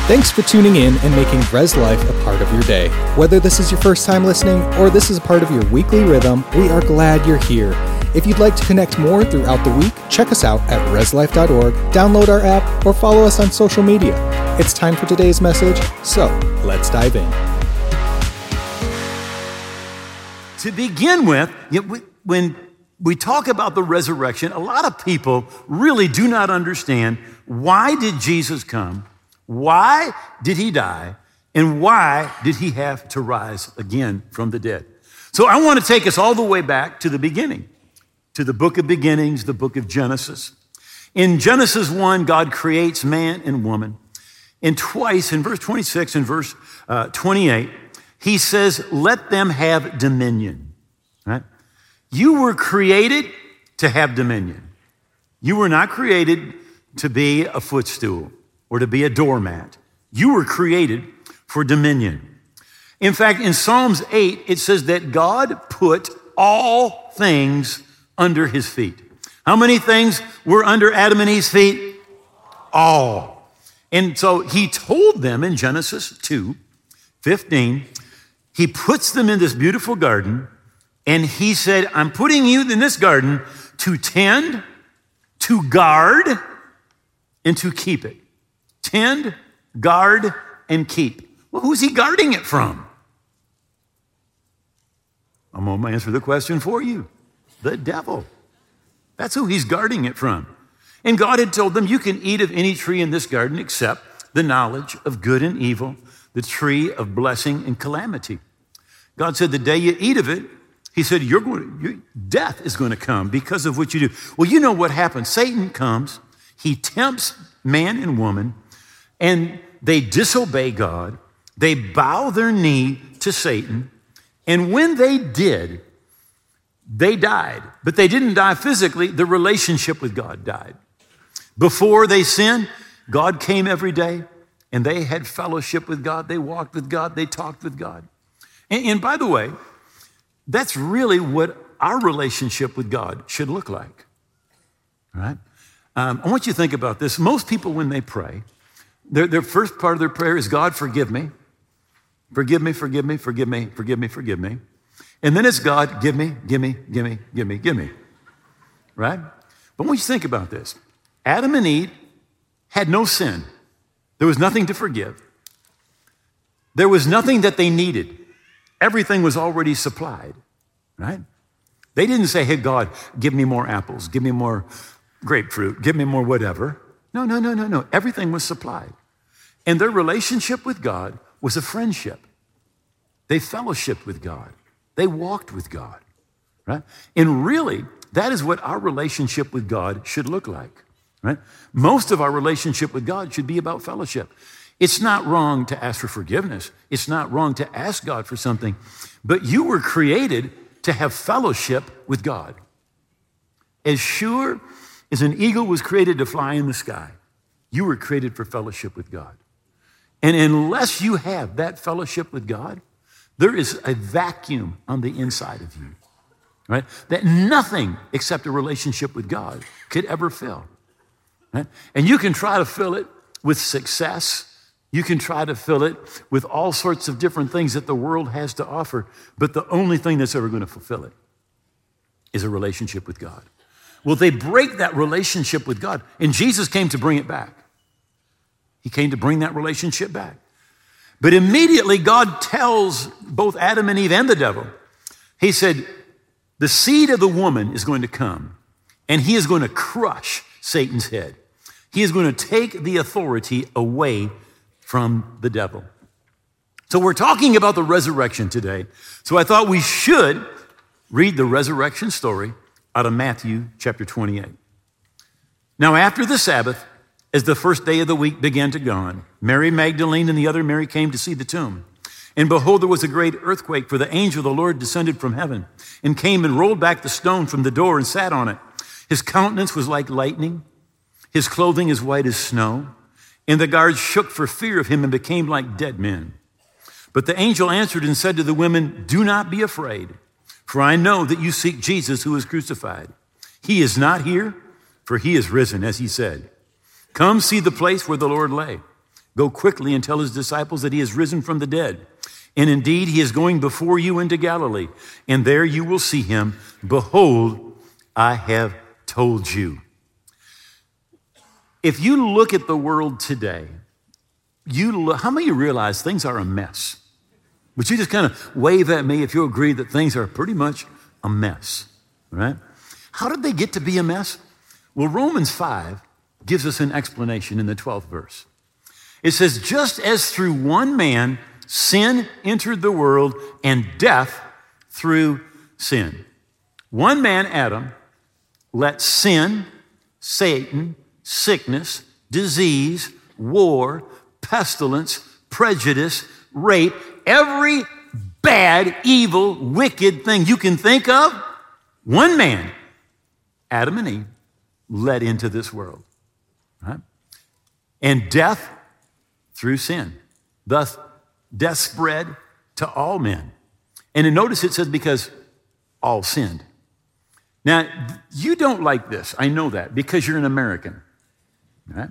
Thanks for tuning in and making Res Life a part of your day. Whether this is your first time listening or this is a part of your weekly rhythm, we are glad you're here. If you'd like to connect more throughout the week, check us out at reslife.org, download our app, or follow us on social media. It's time for today's message, so let's dive in. To begin with, when we talk about the resurrection, a lot of people really do not understand, why did Jesus come? Why did he die? And why did he have to rise again from the dead? So I want to take us all the way back to the beginning, to the book of beginnings, the book of Genesis. In Genesis 1, God creates man and woman. And twice, in verse 26 and verse 28, he says, let them have dominion. Right? You were created to have dominion. You were not created to be a footstool or to be a doormat. You were created for dominion. In fact, in Psalms 8, it says that God put all things under his feet. How many things were under Adam and Eve's feet? All. And so he told them in Genesis 2:15, he puts them in this beautiful garden, and he said, I'm putting you in this garden to tend, to guard, and to keep it. Tend, guard, and keep. Well, who's he guarding it from? I'm going to answer the question for you. The devil. That's who he's guarding it from. And God had told them, you can eat of any tree in this garden except the knowledge of good and evil, the tree of blessing and calamity. God said, the day you eat of it, he said, death is going to come because of what you do. Well, you know what happens. Satan comes, he tempts man and woman, and they disobey God. They bow their knee to Satan. And when they did, they died. But they didn't die physically. The relationship with God died. Before they sinned, God came every day, and they had fellowship with God. They walked with God. They talked with God. And by the way, that's really what our relationship with God should look like. All right? I want you to think about this. Most people, when they pray, their first part of their prayer is, God, forgive me. Forgive me, forgive me, forgive me, forgive me, forgive me. And then it's, God, give me, give me, give me, give me, give me. Right? But I want you to think about this. Adam and Eve had no sin. There was nothing to forgive. There was nothing that they needed. Everything was already supplied. Right? They didn't say, hey, God, give me more apples, give me more grapefruit, give me more whatever. No. Everything was supplied. And their relationship with God was a friendship. They fellowshiped with God. They walked with God, right? And really, that is what our relationship with God should look like, right? Most of our relationship with God should be about fellowship. It's not wrong to ask for forgiveness. It's not wrong to ask God for something, but you were created to have fellowship with God. As sure as an eagle was created to fly in the sky, you were created for fellowship with God. And unless you have that fellowship with God, there is a vacuum on the inside of you, right? That nothing except a relationship with God could ever fill, right? And you can try to fill it with success. You can try to fill it with all sorts of different things that the world has to offer, but the only thing that's ever going to fulfill it is a relationship with God. Well, they break that relationship with God, and Jesus came to bring it back. He came to bring that relationship back. But immediately God tells both Adam and Eve and the devil, he said, the seed of the woman is going to come, and he is going to crush Satan's head. He is going to take the authority away from the devil. So we're talking about the resurrection today. So I thought we should read the resurrection story out of Matthew chapter 28. Now, after the Sabbath, as the first day of the week began to dawn, Mary Magdalene and the other Mary came to see the tomb. And behold, there was a great earthquake, for the angel of the Lord descended from heaven and came and rolled back the stone from the door and sat on it. His countenance was like lightning, his clothing as white as snow. And the guards shook for fear of him and became like dead men. But the angel answered and said to the women, do not be afraid, for I know that you seek Jesus who was crucified. He is not here, for he is risen, as he said. Come see the place where the Lord lay. Go quickly and tell his disciples that he has risen from the dead. And indeed, he is going before you into Galilee, and there you will see him. Behold, I have told you. If you look at the world today, how many of you realize things are a mess? Would you just kind of wave at me if you agree that things are pretty much a mess, right? How did they get to be a mess? Well, Romans 5 gives us an explanation in the 12th verse. It says, just as through one man sin entered the world, and death through sin. One man, Adam, let sin, Satan, sickness, disease, war, pestilence, prejudice, rape, every bad, evil, wicked thing you can think of, one man, Adam and Eve, let into this world. Right? And death through sin. Thus, death spread to all men. And then notice it says because all sinned. Now, you don't like this. I know that because you're an American. Right?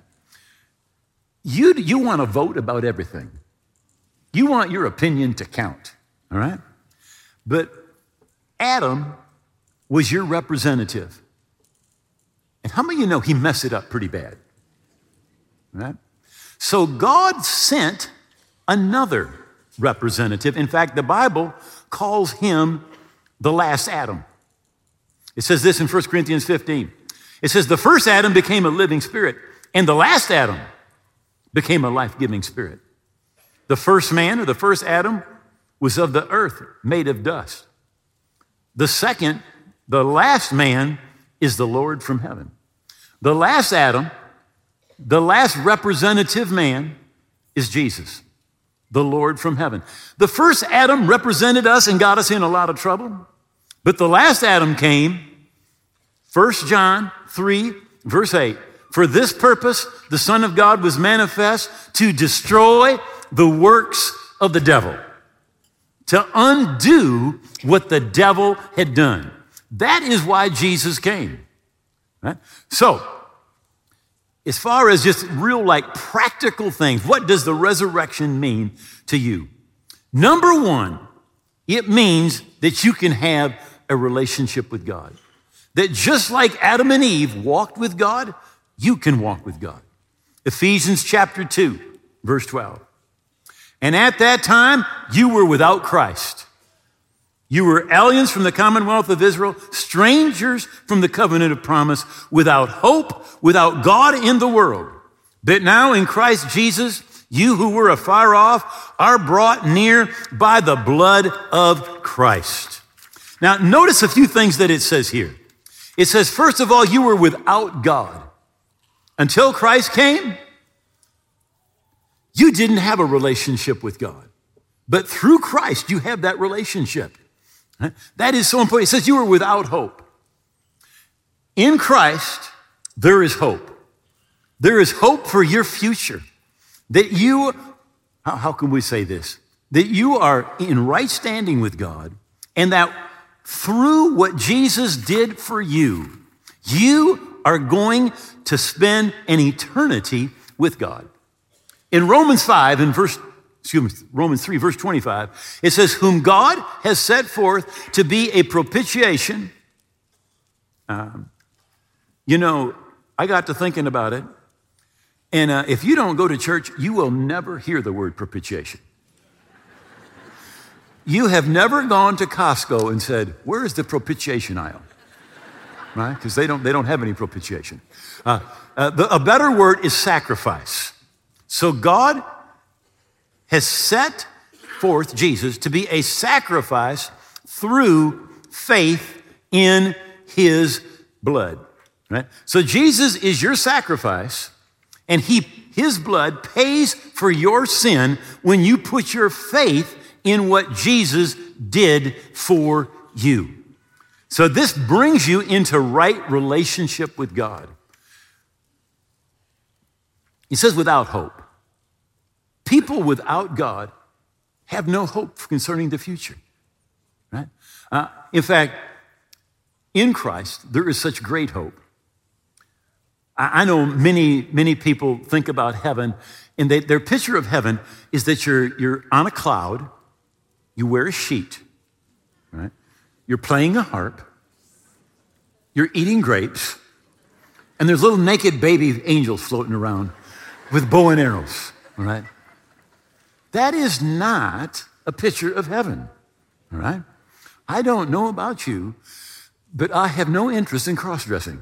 You want to vote about everything. You want your opinion to count. All right? But Adam was your representative. And how many of you know he messed it up pretty bad? Right? So God sent another representative. In fact, the Bible calls him the last Adam. It says this in 1 Corinthians 15. It says, the first Adam became a living spirit, and the last Adam became a life-giving spirit. The first man, or the first Adam, was of the earth, made of dust. The second, the last man, is the Lord from heaven. The last Adam, the last representative man, is Jesus, the Lord from heaven. The first Adam represented us and got us in a lot of trouble. But the last Adam came, 1 John 3, verse 8. For this purpose, the Son of God was manifest to destroy the works of the devil, to undo what the devil had done. That is why Jesus came. Right? So, as far as just real practical things, what does the resurrection mean to you? Number one, it means that you can have a relationship with God. That just like Adam and Eve walked with God, you can walk with God. Ephesians chapter 2, verse 12. And at that time, you were without Christ. You were aliens from the commonwealth of Israel, strangers from the covenant of promise, without hope, without God in the world. But now in Christ Jesus, you who were afar off are brought near by the blood of Christ. Now, notice a few things that it says here. It says, first of all, you were without God. Until Christ came, you didn't have a relationship with God. But through Christ, you have that relationship. That is so important. It says you were without hope. In Christ, there is hope. There is hope for your future. That you, how can we say this? That you are in right standing with God, and that through what Jesus did for you, you are going to spend an eternity with God. In Romans 3, verse 25, it says, whom God has set forth to be a propitiation. I got to thinking about it. And if you don't go to church, you will never hear the word propitiation. You have never gone to Costco and said, where is the propitiation aisle? Right? Because they don't have any propitiation. A better word is sacrifice. So God has set forth Jesus to be a sacrifice through faith in his blood. Right? So Jesus is your sacrifice, and his blood pays for your sin when you put your faith in what Jesus did for you. So this brings you into right relationship with God. He says without hope. People without God have no hope concerning the future. Right? In fact, in Christ, there is such great hope I know many people think about heaven, and their picture of heaven is that you're on a cloud, you wear a sheet, right? You're playing a harp, you're eating grapes, and there's little naked baby angels floating around with bow and arrows, all right? That is not a picture of heaven, all right? I don't know about you, but I have no interest in cross-dressing.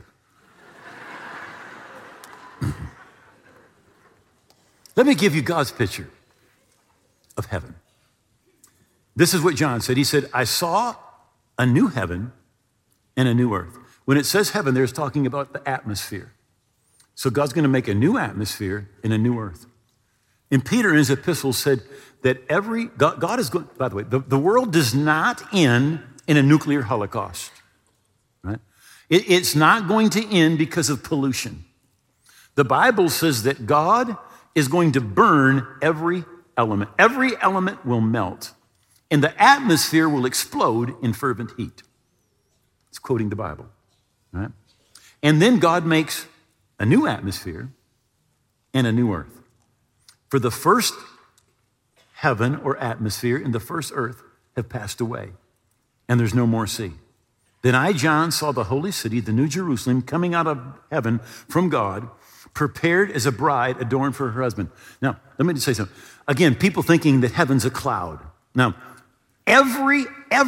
Let me give you God's picture of heaven. This is what John said. He said, I saw a new heaven and a new earth. When it says heaven, there's talking about the atmosphere. So God's going to make a new atmosphere and a new earth. And Peter in his epistle said that God is going, by the way, the world does not end in a nuclear holocaust, right? It's not going to end because of pollution. The Bible says that God is going to burn every element. Every element will melt, and the atmosphere will explode in fervent heat. It's quoting the Bible, right? And then God makes a new atmosphere and a new earth. For the first heaven or atmosphere and the first earth have passed away, and there's no more sea. Then I, John, saw the holy city, the new Jerusalem, coming out of heaven from God, prepared as a bride adorned for her husband. Now, let me just say something. Again, people thinking that heaven's a cloud. Now, every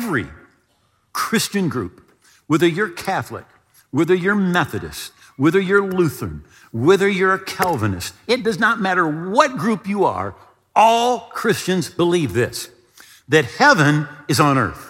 Christian group, whether you're Catholic, whether you're Methodist, whether you're Lutheran, whether you're a Calvinist, it does not matter what group you are, all Christians believe this, that heaven is on earth.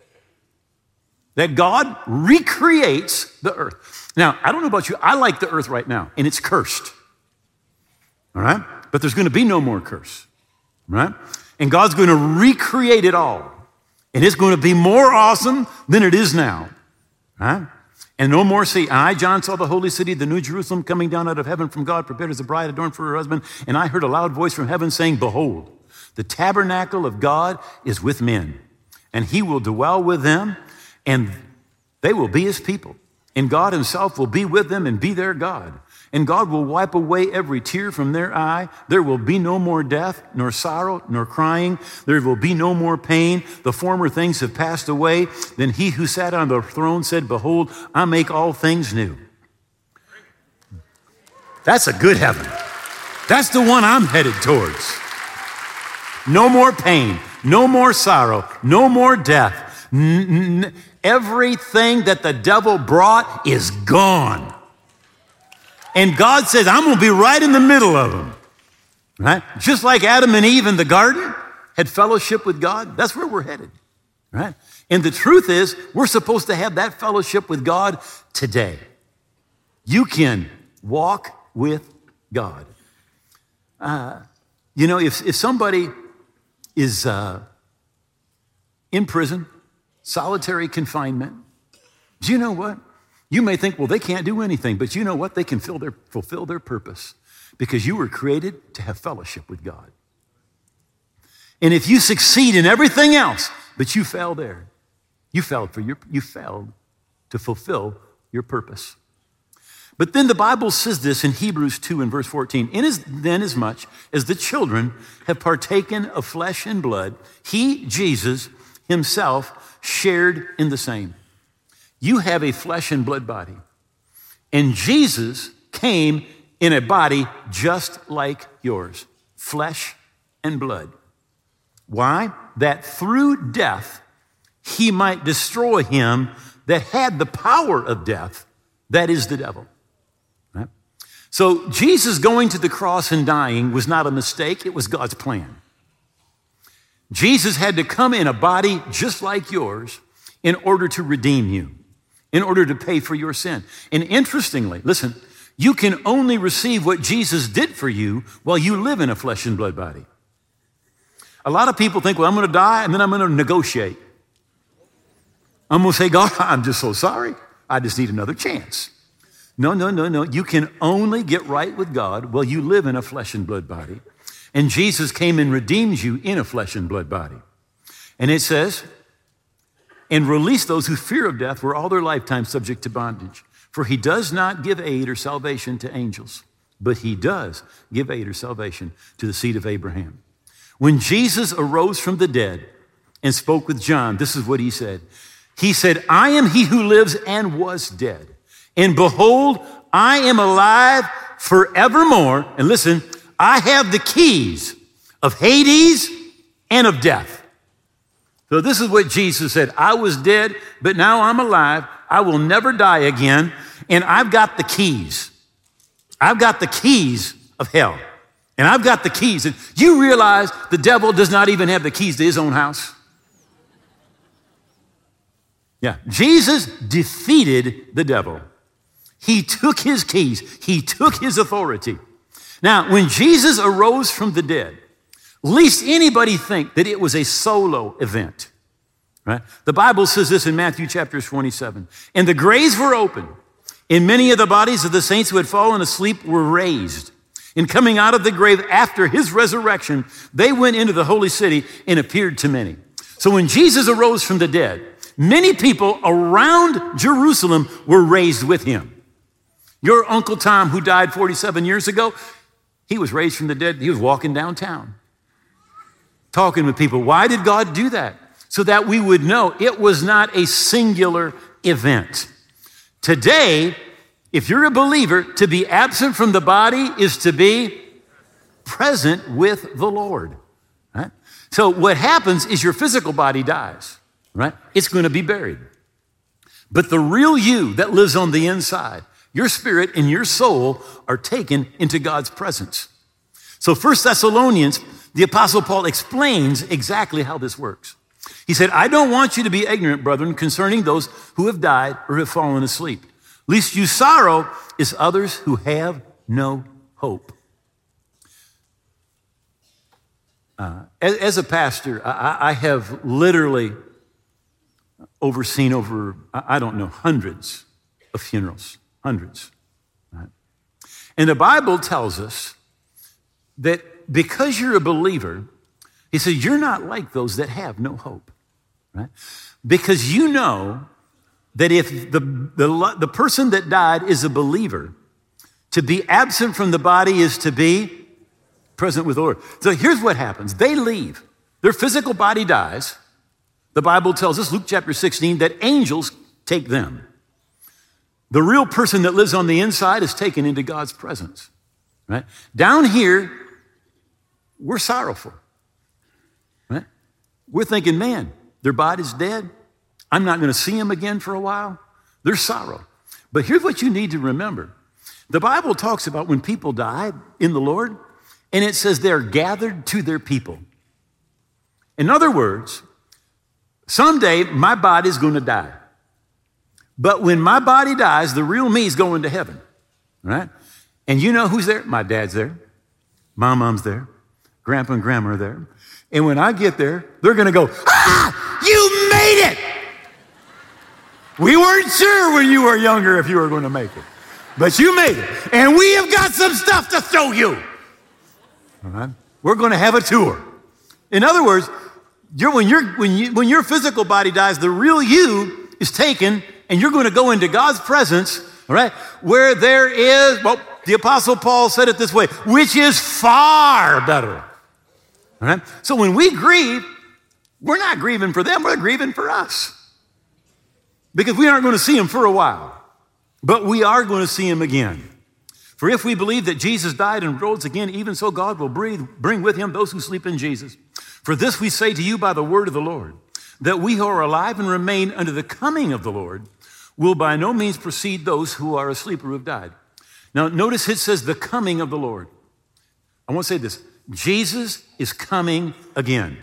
That God recreates the earth. Now, I don't know about you, I like the earth right now, and it's cursed. All right? But there's going to be no more curse. Right? And God's going to recreate it all. And it's going to be more awesome than it is now. Right? And no more sea. And I, John, saw the holy city, the new Jerusalem, coming down out of heaven from God, prepared as a bride adorned for her husband. And I heard a loud voice from heaven saying, behold, the tabernacle of God is with men, and he will dwell with them, and they will be his people. And God himself will be with them and be their God. And God will wipe away every tear from their eye. There will be no more death, nor sorrow, nor crying. There will be no more pain. The former things have passed away. Then he who sat on the throne said, behold, I make all things new. That's a good heaven. That's the one I'm headed towards. No more pain, no more sorrow, no more death. Everything that the devil brought is gone. And God says, I'm going to be right in the middle of them. Right? Just like Adam and Eve in the garden had fellowship with God, that's where we're headed. Right? And the truth is, we're supposed to have that fellowship with God today. You can walk with God. If somebody is in prison, solitary confinement, do you know what? You may think, well, they can't do anything, but you know what? They can fulfill their purpose because you were created to have fellowship with God. And if you succeed in everything else, but you fail there, you failed to fulfill your purpose. But then the Bible says this in Hebrews 2 and verse 14, inasmuch as the children have partaken of flesh and blood, he, Jesus, himself shared in the same. You have a flesh and blood body, and Jesus came in a body just like yours, flesh and blood. Why? That through death, he might destroy him that had the power of death, that is the devil. Right? So Jesus going to the cross and dying was not a mistake, it was God's plan. Jesus had to come in a body just like yours in order to redeem you, in order to pay for your sin. And interestingly, listen, you can only receive what Jesus did for you while you live in a flesh and blood body. A lot of people think, well, I'm going to die and then I'm going to negotiate. I'm going to say, God, I'm just so sorry. I just need another chance. No. You can only get right with God while you live in a flesh and blood body. And Jesus came and redeemed you in a flesh and blood body. And it says, and released those who fear of death were all their lifetime subject to bondage. For he does not give aid or salvation to angels, but he does give aid or salvation to the seed of Abraham. When Jesus arose from the dead and spoke with John, this is what he said. He said, I am he who lives and was dead. And behold, I am alive forevermore. And listen, I have the keys of Hades and of death. So this is what Jesus said. I was dead, but now I'm alive. I will never die again. And I've got the keys. I've got the keys of hell. And I've got the keys. And you realize the devil does not even have the keys to his own house? Yeah, Jesus defeated the devil. He took his keys. He took his authority. Now, when Jesus arose from the dead, least anybody think that it was a solo event, right? The Bible says this in Matthew chapter 27. And the graves were opened, and many of the bodies of the saints who had fallen asleep were raised. And coming out of the grave after his resurrection, they went into the holy city and appeared to many. So when Jesus arose from the dead, many people around Jerusalem were raised with him. Your Uncle Tom, who died 47 years ago, he was raised from the dead. He was walking downtown, talking with people. Why did God do that? So that we would know it was not a singular event. Today, if you're a believer, to be absent from the body is to be present with the Lord. Right? So what happens is your physical body dies, right? It's going to be buried. But the real you that lives on the inside, your spirit and your soul are taken into God's presence. So 1 Thessalonians, the Apostle Paul explains exactly how this works. He said, I don't want you to be ignorant, brethren, concerning those who have died or have fallen asleep. Lest you sorrow as others who have no hope. As a pastor, I have literally overseen over, hundreds of funerals, hundreds. Right? And the Bible tells us that because you're a believer, he says, you're not like those that have no hope, right? Because you know that if the person that died is a believer, to be absent from the body is to be present with the Lord. So here's what happens. They leave. Their physical body dies. The Bible tells us, Luke chapter 16, that angels take them. The real person that lives on the inside is taken into God's presence, right? Down here, we're sorrowful, right? We're thinking, man, their body's dead. I'm not going to see them again for a while. There's sorrow. But here's what you need to remember. The Bible talks about when people die in the Lord, and it says they're gathered to their people. In other words, someday my body's going to die. But when my body dies, the real me is going to heaven, right? And you know who's there? My dad's there. My mom's there. Grandpa and grandma are there. And when I get there, they're going to go, you made it! We weren't sure when you were younger if you were going to make it, but you made it. And we have got some stuff to show you. All right? We're going to have a tour. In other words, when your physical body dies, the real you is taken, and you're going to go into God's presence, all right, where there is, well, the Apostle Paul said it this way, which is far better. All right? So when we grieve, we're not grieving for them, we're grieving for us. Because we aren't going to see him for a while, but we are going to see him again. For if we believe that Jesus died and rose again, even so God will bring with him those who sleep in Jesus. For this we say to you by the word of the Lord, that we who are alive and remain unto the coming of the Lord will by no means precede those who are asleep or who have died. Now notice it says the coming of the Lord. I want to say this. Jesus is coming again.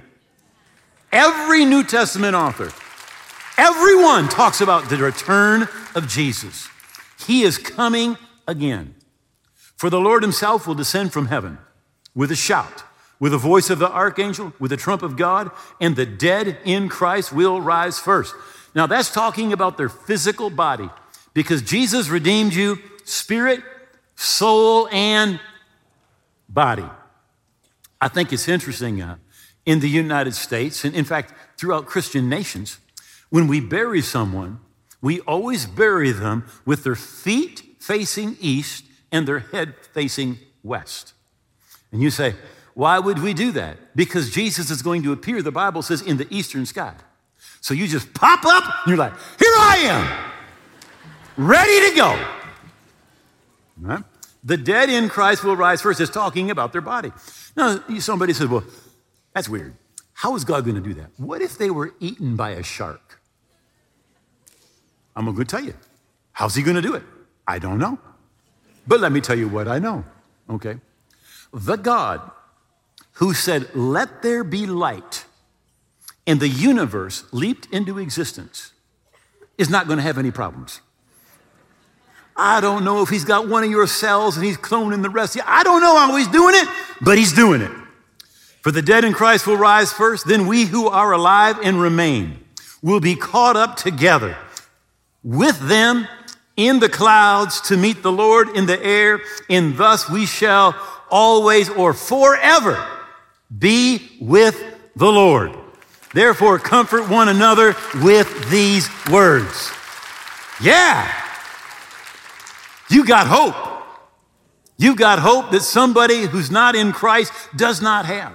Every New Testament author, everyone talks about the return of Jesus. He is coming again. For the Lord himself will descend from heaven with a shout, with the voice of the archangel, with the trump of God, and the dead in Christ will rise first. Now that's talking about their physical body, because Jesus redeemed you spirit, soul, and body. I think it's interesting in the United States, and in fact, throughout Christian nations, when we bury someone, we always bury them with their feet facing east and their head facing west. And you say, why would we do that? Because Jesus is going to appear, the Bible says, in the eastern sky. So you just pop up, and you're like, here I am, ready to go. Right? The dead in Christ will rise first. It's talking about their body. Now, somebody says, well, that's weird. How is God going to do that? What if they were eaten by a shark? I'm going to tell you. How's he going to do it? I don't know. But let me tell you what I know, okay? The God who said, let there be light, and the universe leaped into existence, is not going to have any problems. I don't know if he's got one of your cells and he's cloning the rest. I don't know how he's doing it, but he's doing it. For the dead in Christ will rise first, then we who are alive and remain will be caught up together with them in the clouds to meet the Lord in the air, and thus we shall always or forever be with the Lord. Therefore, comfort one another with these words. Yeah. You got hope. You've got hope that somebody who's not in Christ does not have.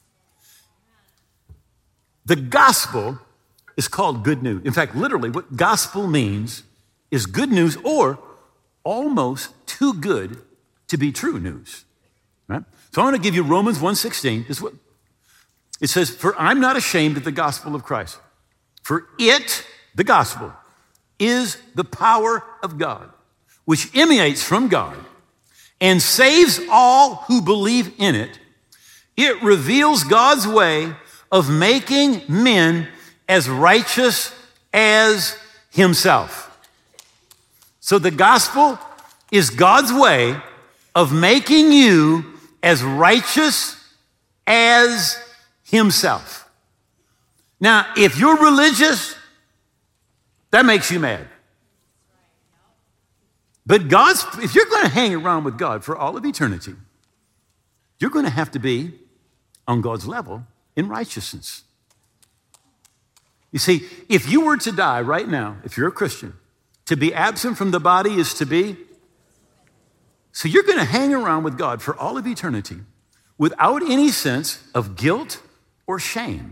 The gospel is called good news. In fact, literally, what gospel means is good news or almost too good to be true news. Right? So I want to give you Romans 1:16. This is what it says, for I'm not ashamed of the gospel of Christ. For it, the gospel, is the power of God, which emanates from God and saves all who believe in it. It reveals God's way of making men as righteous as himself. So the gospel is God's way of making you as righteous as himself. Now, if you're religious, that makes you mad. But if you're going to hang around with God for all of eternity, you're going to have to be on God's level in righteousness. You see, if you were to die right now, if you're a Christian, to be absent from the body is to be. So you're going to hang around with God for all of eternity without any sense of guilt or shame.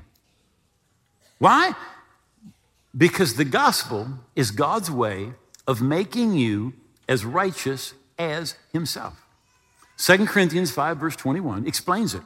Why? Because the gospel is God's way of making you as righteous as himself. 2 Corinthians 5, verse 21 explains it.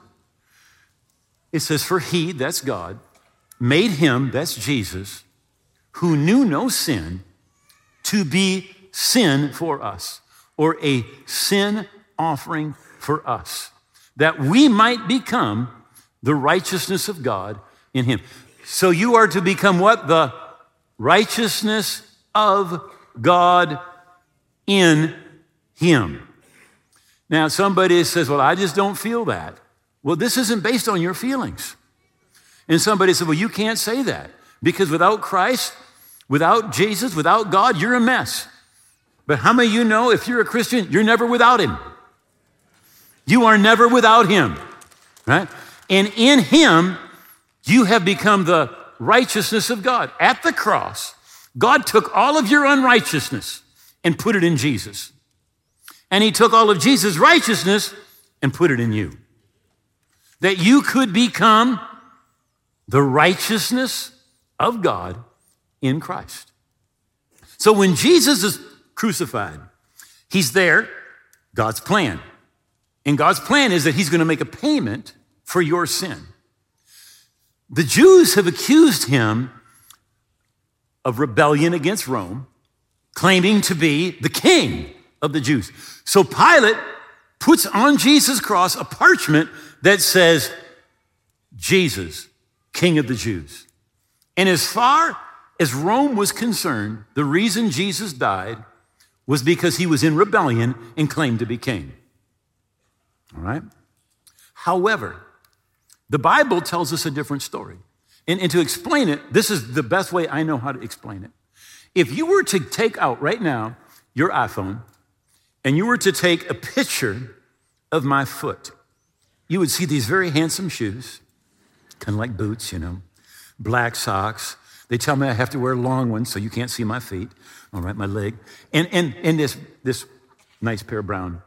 It says, for he, that's God, made him, that's Jesus, who knew no sin, to be sin for us, or a sin offering for us, that we might become the righteousness of God in him. So you are to become what? The righteousness of God in him. Now, somebody says, well, I just don't feel that. Well, this isn't based on your feelings. And somebody said, well, you can't say that because without Christ, without Jesus, without God, you're a mess. But how many of you know if you're a Christian, you're never without him? You are never without him, right? And in him, you have become the righteousness of God. At the cross, God took all of your unrighteousness and put it in Jesus. And he took all of Jesus' righteousness and put it in you. That you could become the righteousness of God in Christ. So when Jesus is crucified, he's there, God's plan. And God's plan is that he's going to make a payment for your sin. The Jews have accused him of rebellion against Rome, claiming to be the king of the Jews. So Pilate puts on Jesus' cross a parchment that says, Jesus, King of the Jews. And as far as Rome was concerned, the reason Jesus died was because he was in rebellion and claimed to be king. All right? However, the Bible tells us a different story. And to explain it, this is the best way I know how to explain it. If you were to take out right now your iPhone and you were to take a picture of my foot, you would see these very handsome shoes, kind of like boots, black socks. They tell me I have to wear long ones so you can't see my feet, all right, my leg, and this nice pair of brown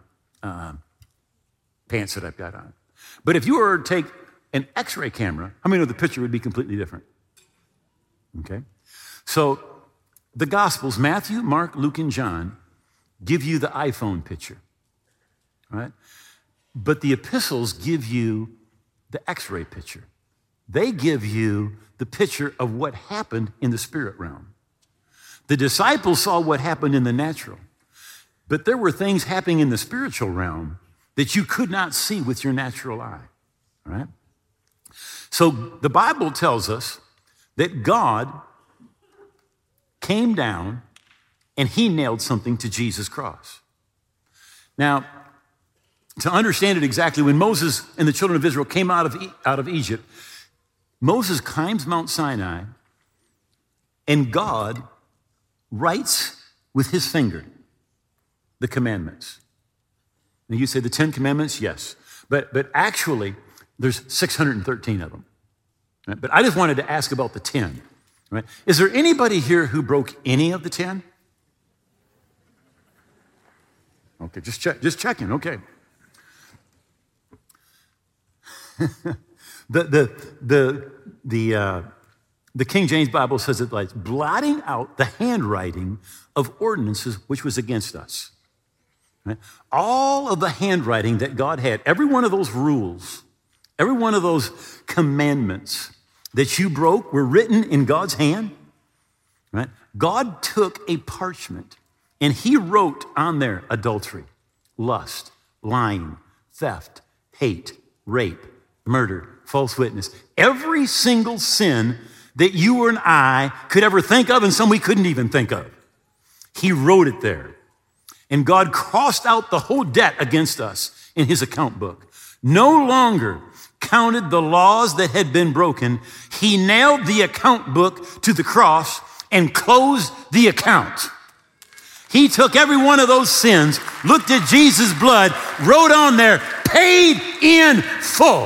pants that I've got on. But if you were to take an X-ray camera, how many know the picture would be completely different? Okay? So the Gospels, Matthew, Mark, Luke, and John, give you the iPhone picture, right? But the epistles give you the X-ray picture. They give you the picture of what happened in the spirit realm. The disciples saw what happened in the natural, but there were things happening in the spiritual realm that you could not see with your natural eye, all right? So the Bible tells us that God came down and he nailed something to Jesus' cross. Now, to understand it exactly, when Moses and the children of Israel came out of Egypt, Moses climbs Mount Sinai and God writes with his finger the commandments. And you say the 10 commandments? Yes. But actually, there's 613 of them. Right? But I just wanted to ask about the 10. Right? Is there anybody here who broke any of the 10? Okay, just checking, okay. The King James Bible says it like blotting out the handwriting of ordinances which was against us. Right? All of the handwriting that God had, every one of those rules, every one of those commandments that you broke were written in God's hand. Right? God took a parchment and he wrote on there adultery, lust, lying, theft, hate, rape, murder, false witness. Every single sin that you and I could ever think of and some we couldn't even think of. He wrote it there. And God crossed out the whole debt against us in his account book. No longer counted the laws that had been broken. He nailed the account book to the cross and closed the account. He took every one of those sins, looked at Jesus' blood, wrote on there, paid in full.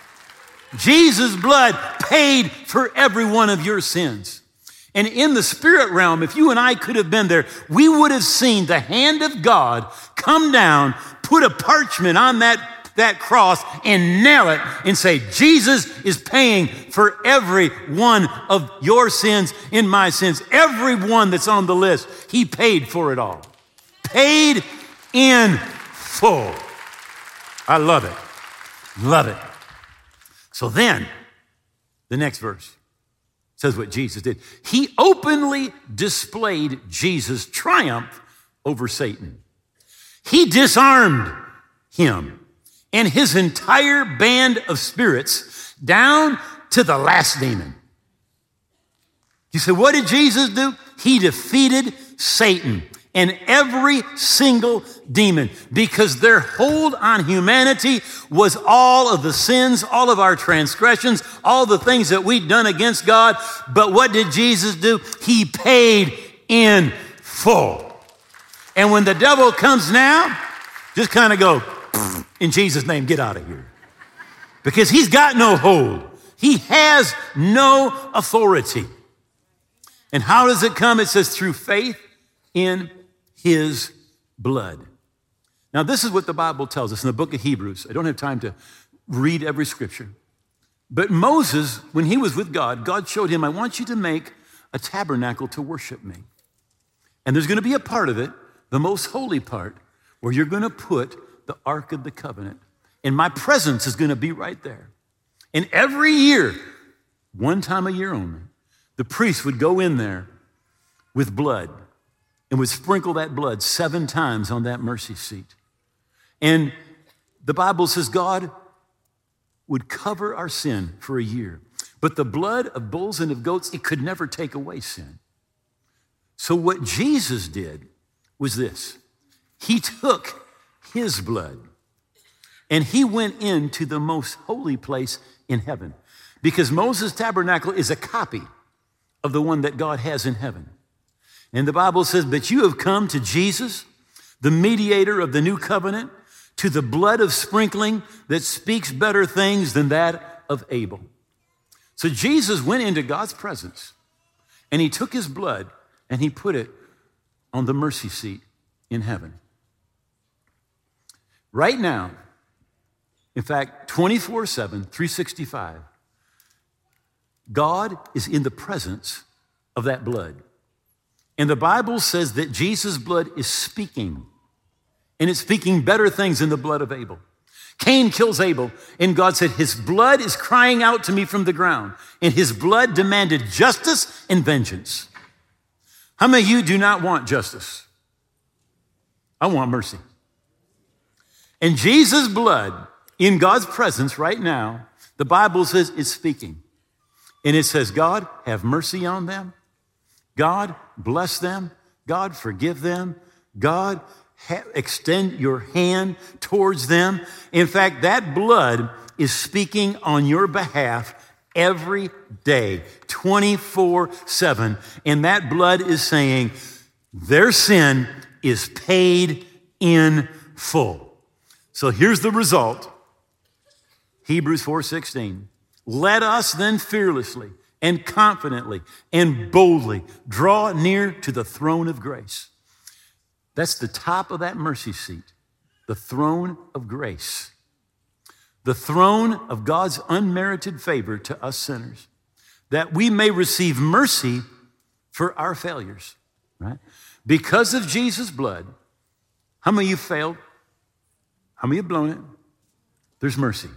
Jesus' blood paid for every one of your sins. And in the spirit realm, if you and I could have been there, we would have seen the hand of God come down, put a parchment on that cross and nail it and say, Jesus is paying for every one of your sins and my sins. Every one that's on the list, he paid for it all. Paid in full. I love it. Love it. So then, the next verse says what Jesus did. He openly displayed Jesus' triumph over Satan. He disarmed him and his entire band of spirits down to the last demon. You say, what did Jesus do? He defeated Satan and every single demon because their hold on humanity was all of the sins, all of our transgressions, all the things that we'd done against God. But what did Jesus do? He paid in full. And when the devil comes now, just kind of go, in Jesus' name, get out of here. Because he's got no hold. He has no authority. And how does it come? It says through faith in his blood. Now, this is what the Bible tells us in the book of Hebrews. I don't have time to read every scripture. But Moses, when he was with God, God showed him, I want you to make a tabernacle to worship me. And there's going to be a part of it, the most holy part, where you're going to put the Ark of the Covenant. And my presence is going to be right there. And every year, one time a year only, the priest would go in there with blood and would sprinkle that blood 7 times on that mercy seat. And the Bible says God would cover our sin for a year. But the blood of bulls and of goats, it could never take away sin. So what Jesus did was this. He took his blood and he went into the most holy place in heaven. Because Moses' tabernacle is a copy of the one that God has in heaven. And the Bible says, but you have come to Jesus, the mediator of the new covenant, to the blood of sprinkling that speaks better things than that of Abel. So Jesus went into God's presence And he took his blood and he put it on the mercy seat in heaven. Right now, in fact, 24/7, 365, God is in the presence of that blood. And the Bible says that Jesus' blood is speaking, and it's speaking better things than the blood of Abel. Cain kills Abel, and God said, his blood is crying out to me from the ground, and his blood demanded justice and vengeance. How many of you do not want justice? I want mercy. And Jesus' blood in God's presence right now, the Bible says it's speaking. And it says, God, have mercy on them. God, bless them. God, forgive them. God, extend your hand towards them. In fact, that blood is speaking on your behalf every day, 24/7. And that blood is saying their sin is paid in full. So here's the result. Hebrews 4:16. Let us then fearlessly and confidently and boldly draw near to the throne of grace. That's the top of that mercy seat, the throne of grace, the throne of God's unmerited favor to us sinners, that we may receive mercy for our failures, right? Because of Jesus' blood, how many of you failed? How many of you blown it? There's mercy.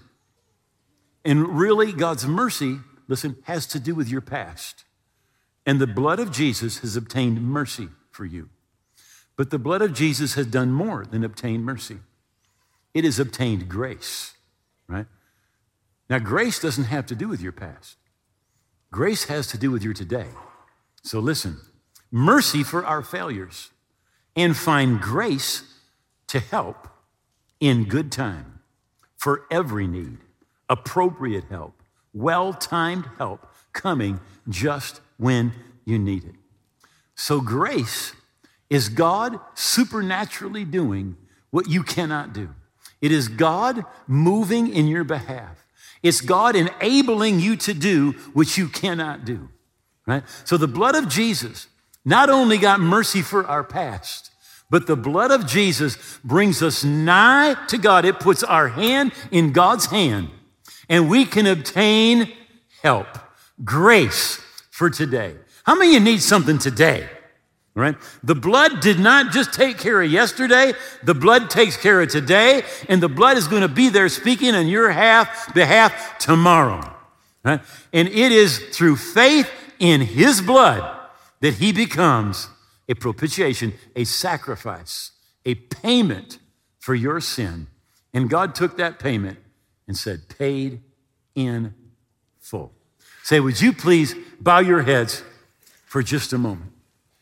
And really, God's mercy, listen, has to do with your past. And the blood of Jesus has obtained mercy for you. But the blood of Jesus has done more than obtain mercy. It has obtained grace, right? Now, grace doesn't have to do with your past. Grace has to do with your today. So listen, mercy for our failures and find grace to help in good time for every need, appropriate help, well-timed help coming just when you need it. So grace is God supernaturally doing what you cannot do. It is God moving in your behalf. It's God enabling you to do what you cannot do, right? So the blood of Jesus not only got mercy for our past, but the blood of Jesus brings us nigh to God. It puts our hand in God's hand, and we can obtain help, grace for today. How many of you need something today? Right? The blood did not just take care of yesterday. The blood takes care of today, and the blood is going to be there speaking on your behalf tomorrow. Right? And it is through faith in his blood that he becomes a propitiation, a sacrifice, a payment for your sin. And God took that payment and said, paid in full. Say, would you please bow your heads for just a moment?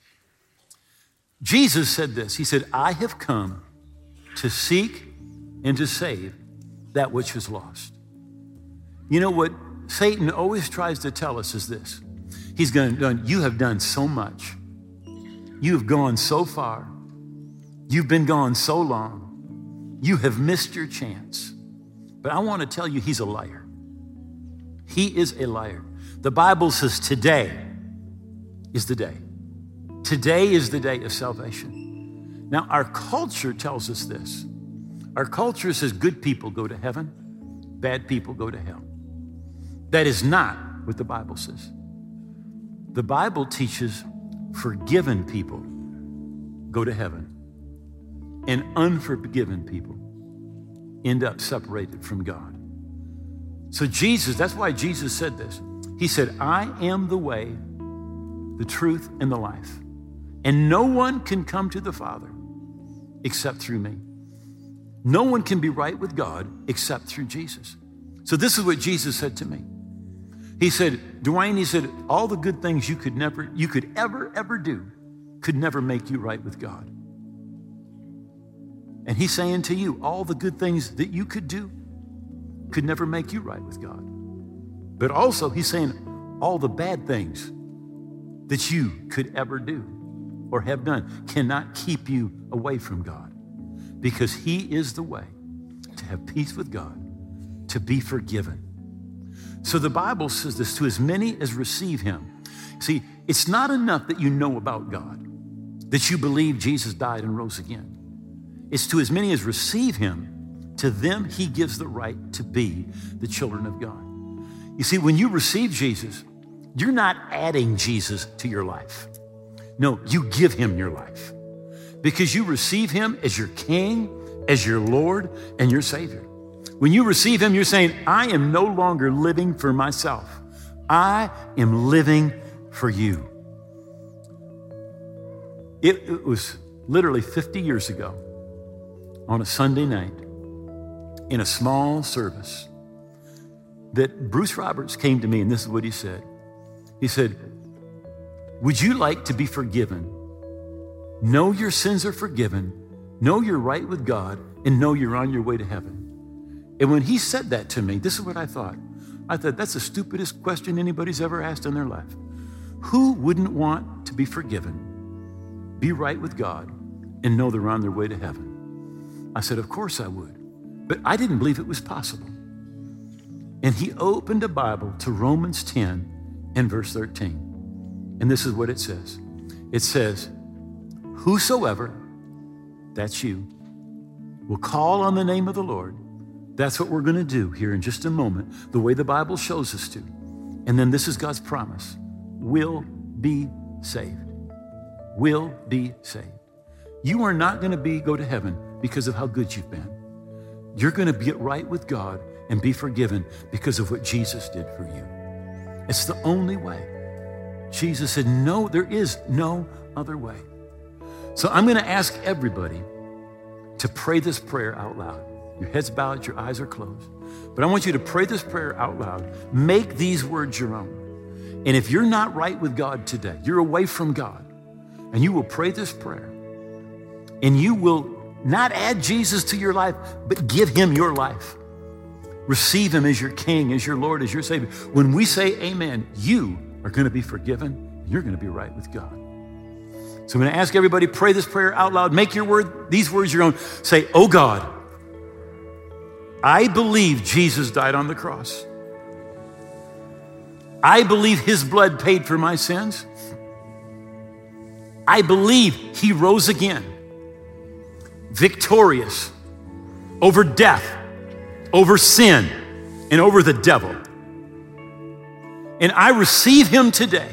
Jesus said this. He said, I have come to seek and to save that which was lost. You know what Satan always tries to tell us is this. He's going to, you have done so much. You have gone so far. You've been gone so long. You have missed your chance. But I want to tell you, he's a liar. He is a liar. The Bible says today is the day. Today is the day of salvation. Now, our culture tells us this. Our culture says good people go to heaven, bad people go to hell. That is not what the Bible says. The Bible teaches forgiven people go to heaven, and unforgiven people end up separated from God. So Jesus, that's why Jesus said this. He said, I am the way, the truth, and the life. And no one can come to the Father except through me. No one can be right with God except through Jesus. So this is what Jesus said to me. He said, Dwayne, he said, all the good things you could ever do could never make you right with God. And he's saying to you, all the good things that you could do could never make you right with God. But also he's saying all the bad things that you could ever do or have done cannot keep you away from God, because he is the way to have peace with God, to be forgiven. So the Bible says this, to as many as receive him, See, it's not enough that you know about God, that you believe Jesus died and rose again. It's to as many as receive him, to them he gives the right to be the children of God. You see, when you receive Jesus, you're not adding Jesus to your life. No, you give him your life because you receive him as your King, as your Lord, and your Savior. When you receive him, you're saying, I am no longer living for myself. I am living for you. It was literally 50 years ago on a Sunday night in a small service that Bruce Roberts came to me, and this is what he said. He said, would you like to be forgiven? Know your sins are forgiven, know you're right with God, and know you're on your way to heaven. And when he said that to me, this is what I thought. I thought, that's the stupidest question anybody's ever asked in their life. Who wouldn't want to be forgiven, be right with God, and know they're on their way to heaven? I said, of course I would. But I didn't believe it was possible. And he opened a Bible to Romans 10 and verse 13. And this is what it says. It says, whosoever, that's you, will call on the name of the Lord. That's what we're going to do here in just a moment, the way the Bible shows us to. And then this is God's promise, will be saved. Will be saved. You are not going to go to heaven because of how good you've been. You're going to get right with God and be forgiven because of what Jesus did for you. It's the only way. Jesus said, no, there is no other way. So I'm going to ask everybody to pray this prayer out loud. Your head's bowed, your eyes are closed. But I want you to pray this prayer out loud. Make these words your own. And if you're not right with God today, you're away from God, and you will pray this prayer, and you will not add Jesus to your life, but give him your life. Receive him as your King, as your Lord, as your Savior. When we say amen, you are going to be forgiven, and you're going to be right with God. So I'm going to ask everybody, pray this prayer out loud. Make these words your own. Say, oh God, I believe Jesus died on the cross. I believe his blood paid for my sins. I believe he rose again, victorious over death, over sin, and over the devil. And I receive him today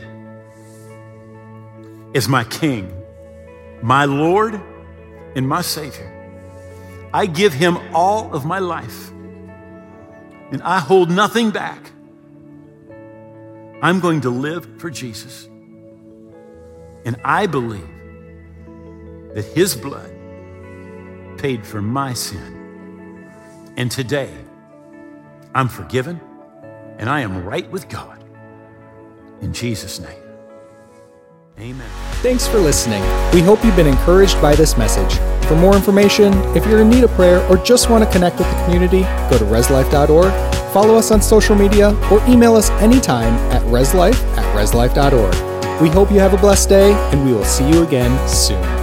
as my King, my Lord, and my Savior. I give him all of my life, and I hold nothing back. I'm going to live for Jesus. And I believe that his blood paid for my sin. And today, I'm forgiven, and I am right with God. In Jesus' name, amen. Thanks for listening. We hope you've been encouraged by this message. For more information, if you're in need of prayer or just want to connect with the community, go to reslife.org, follow us on social media, or email us anytime at reslife@reslife.org. We hope you have a blessed day, and we will see you again soon.